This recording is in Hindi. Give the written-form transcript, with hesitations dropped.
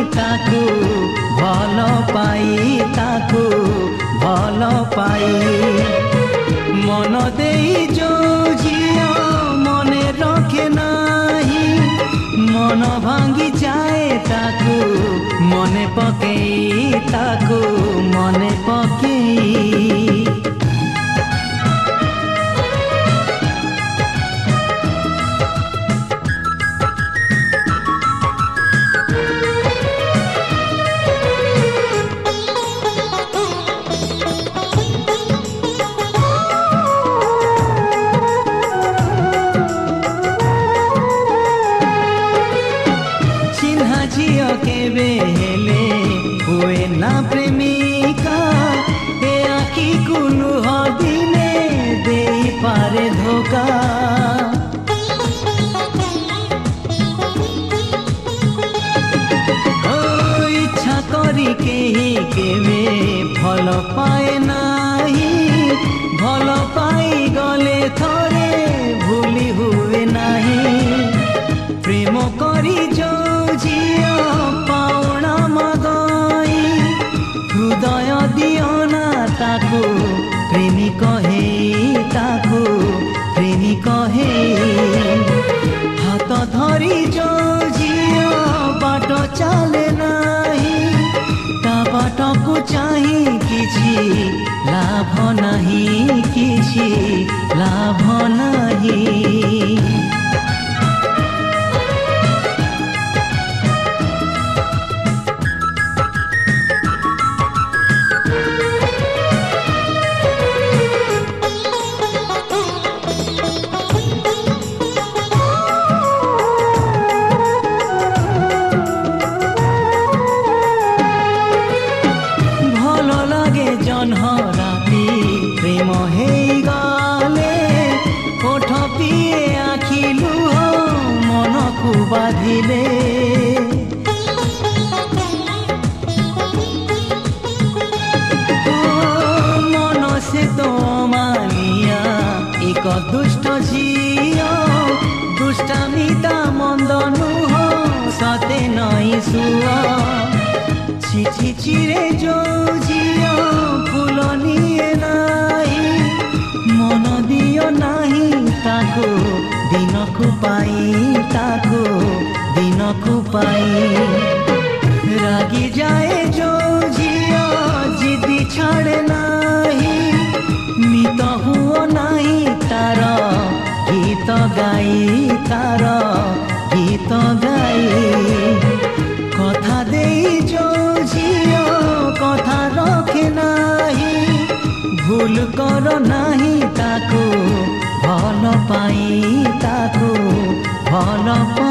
ताकू भल पाई ताकू भल पाई मन देई जो झिया मने रखे नाही मन भांगी जाए ताकू मने पकेई ताकू मने पकेई झियो केबे हेले हुए ना प्रेमिका ए आखी कुलु हदिने देई पारे धोका ओ इच्छा करी केही केबे भल पाए नाही भल पाई गले थरे भूली हुए नाही प्रेम करी जो झियो पाउना मगई हृदय दियो ना ताकू प्रेमी कहे ताकू प्रेमी कहे हाथ धरी जो झियो बाट चले नाही ता बाट को चाही किछि लाभ नहीं किछि लाभ नहीं राती प्रेम हे गले ओठ पिए आखि लुह मन को बाधिले मन से तो मानिया एक दुष्ट झियो दुष्टामिता मंद नुह सते नई सुआ चिठी चिरे जो झियो फूल निये नाही मन दियो नाही ताको दिन को पाई ताको दिन को पाई रागी जाए जो झियो जिदी छाड़े नाही मित हुओ नाही तार गीत गाई तार गीत गाई कथा देई जो झियो कथा रखे नाही भूल कर नाही ताको भल पाई ताको भल